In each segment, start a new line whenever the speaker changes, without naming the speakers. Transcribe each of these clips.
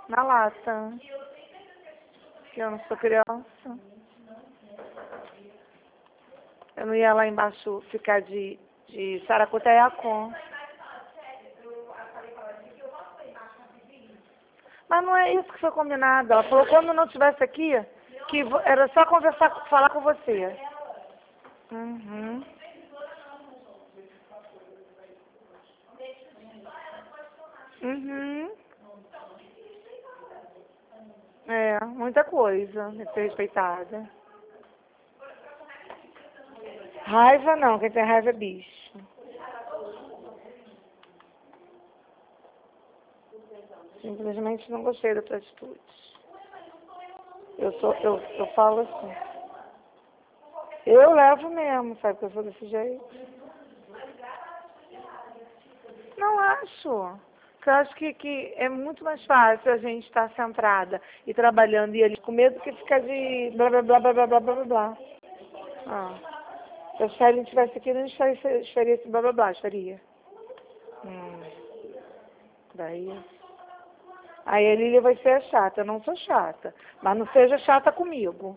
Na lata. Que eu não sou criança. Eu não ia lá embaixo ficar de saracutaiacon. Mas não é isso que foi combinado. Ela falou quando não estivesse aqui, que era só conversar, falar com você. Uhum. Uhum. É, muita coisa tem que ser respeitada. Raiva não, quem tem raiva é bicho. Simplesmente não gostei da tua atitude. Eu falo assim. Eu levo mesmo, sabe que eu sou desse jeito. Não acho. Porque eu acho que é muito mais fácil a gente estar centrada e trabalhando e ali com medo que ficar de blá blá blá blá blá blá blá blá. Ah. Se a Sharon estivesse aqui, não faria esse blá blá blá, faria. Daí. Aí a Lília vai ser a chata. Eu não sou chata. Mas não seja chata comigo.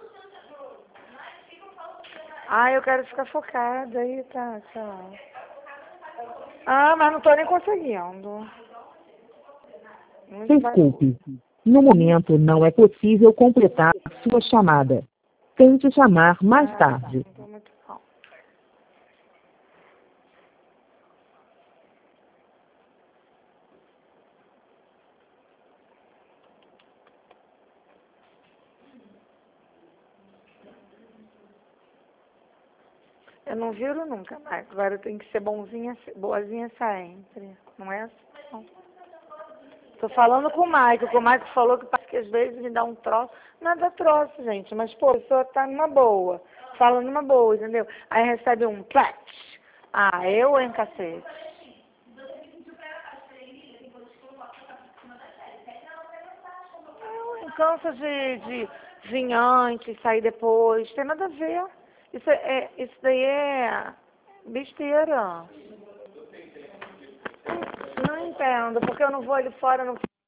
Ah, eu quero ficar focada. Aí tá, tchau. Ah, mas não tô nem conseguindo.
Desculpe. No momento não é possível completar sua chamada. Tente chamar mais tarde.
Não tô muito calma. Eu não viro nunca mais. Agora eu tenho que ser bonzinha, boazinha sempre. Não é assim, não. Tô falando com o Mike. O Mike falou que às vezes me dá um troço. Nada troço, gente. Mas, pô, a pessoa tá numa boa. Fala numa boa, entendeu? Aí recebe um plat. Ah, eu, hein, cacete. Cansa de vir antes, sair depois. Tem nada a ver. Isso daí é besteira. Não entendo, porque eu não vou ali fora, não